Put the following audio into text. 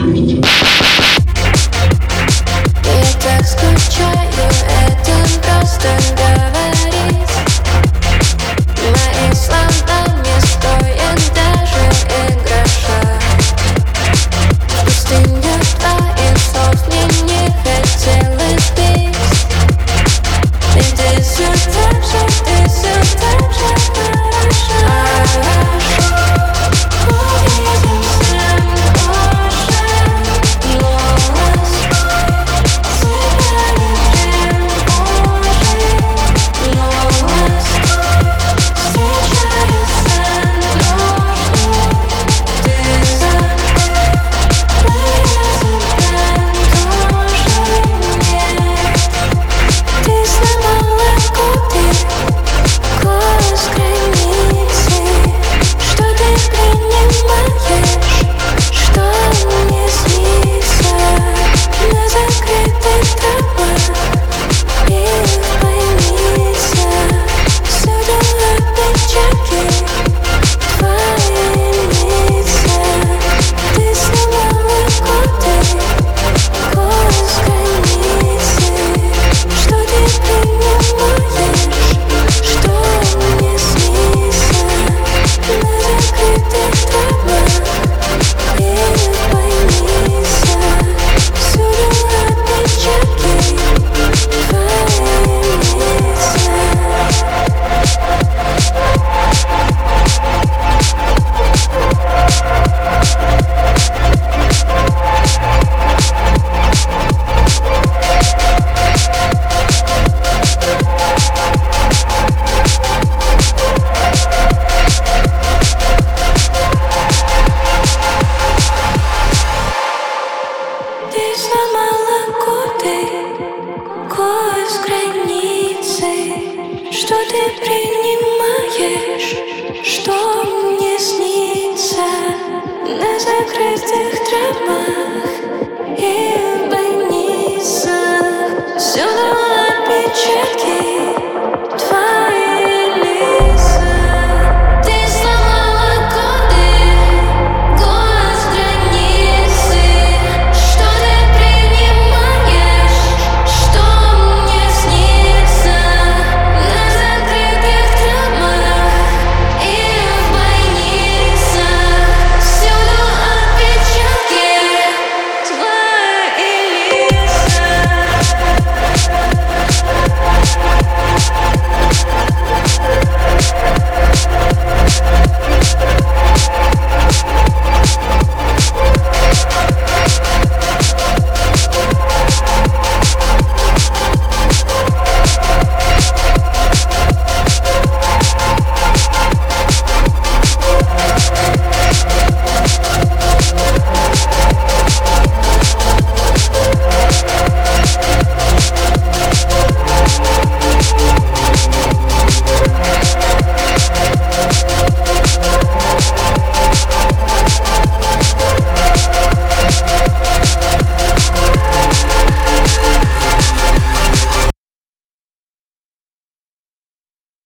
так скучаю, это просто говорить. Мои слова не стоят даже и гроша. В пустыню твоих слов мне не хотелось бить. И ты все так же хороша. Увидимся позже. Ты сломала коды, голос границы. Что ты принимаешь, что мне снится на закрытых тропах?